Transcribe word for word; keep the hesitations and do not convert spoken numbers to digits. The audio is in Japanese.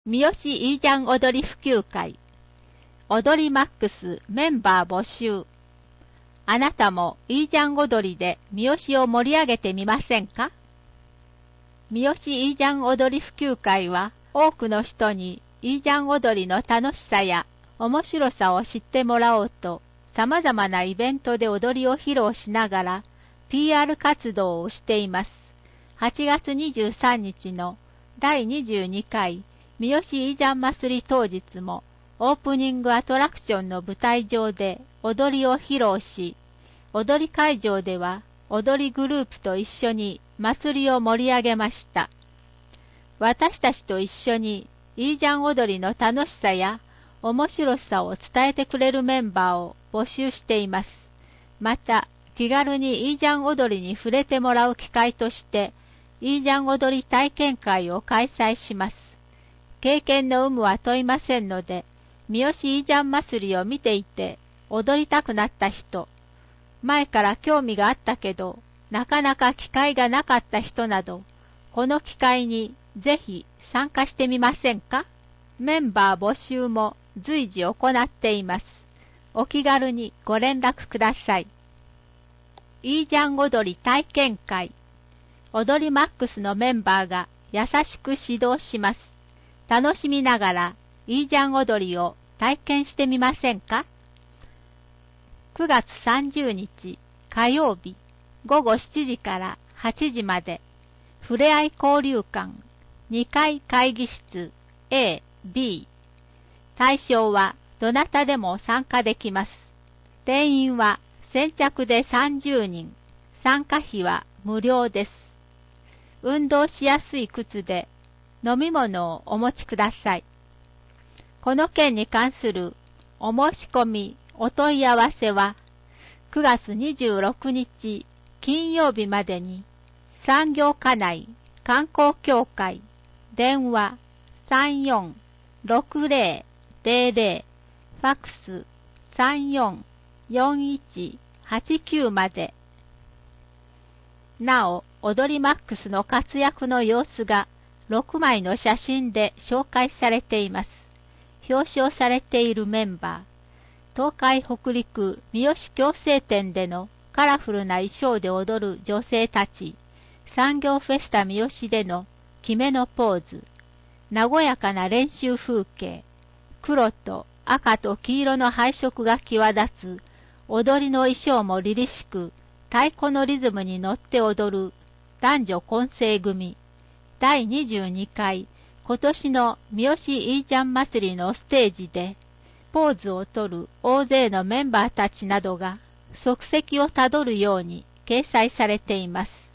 三好イージャン踊り普及会。踊りマックスメンバー募集。あなたもイージャン踊りで三好を盛り上げてみませんか？三好イージャン踊り普及会は多くの人にイージャン踊りの楽しさや面白さを知ってもらおうと様々なイベントで踊りを披露しながら ピーアール 活動をしています。はちがつにじゅうさんにちのだいにじゅうにかい三好イージャン祭り当日もオープニングアトラクションの舞台上で踊りを披露し、踊り会場では踊りグループと一緒に祭りを盛り上げました。私たちと一緒にイージャン踊りの楽しさや面白さを伝えてくれるメンバーを募集しています。また、気軽にイージャン踊りに触れてもらう機会として、イージャン踊り体験会を開催します。経験の有無は問いませんので、三好イージャン祭りを見ていて踊りたくなった人、前から興味があったけど、なかなか機会がなかった人など、この機会にぜひ参加してみませんか？メンバー募集も随時行っています。お気軽にご連絡ください。イージャン踊り体験会。踊りマックスのメンバーが優しく指導します。楽しみながらイージャン踊りを体験してみませんか？くがつさんじゅうにち火曜日ごごしちじからはちじまでふれあい交流館にかい会議室 エー、ビー 対象はどなたでも参加できます。定員は先着でさんじゅうにん。参加費は無料です。運動しやすい靴で飲み物をお持ちください。この件に関するお申し込み、お問い合わせはくがつにじゅうろくにち金曜日までに産業課内観光協会電話 さんよんろくぜろぜろぜろ ファックス さんよんよんいちはちきゅうまで。なお、踊りマックスの活躍の様子がろくまいの写真で紹介されています。表彰されているメンバー、東海北陸三好共生展でのカラフルな衣装で踊る女性たち、産業フェスタ三好での決めのポーズ、和やかな練習風景、黒と赤と黄色の配色が際立つ、踊りの衣装も凛々しく、太鼓のリズムに乗って踊る男女混成組、だいにじゅうにかい今年の三好イージャン祭りのステージで、ポーズをとる大勢のメンバーたちなどが足跡をたどるように掲載されています。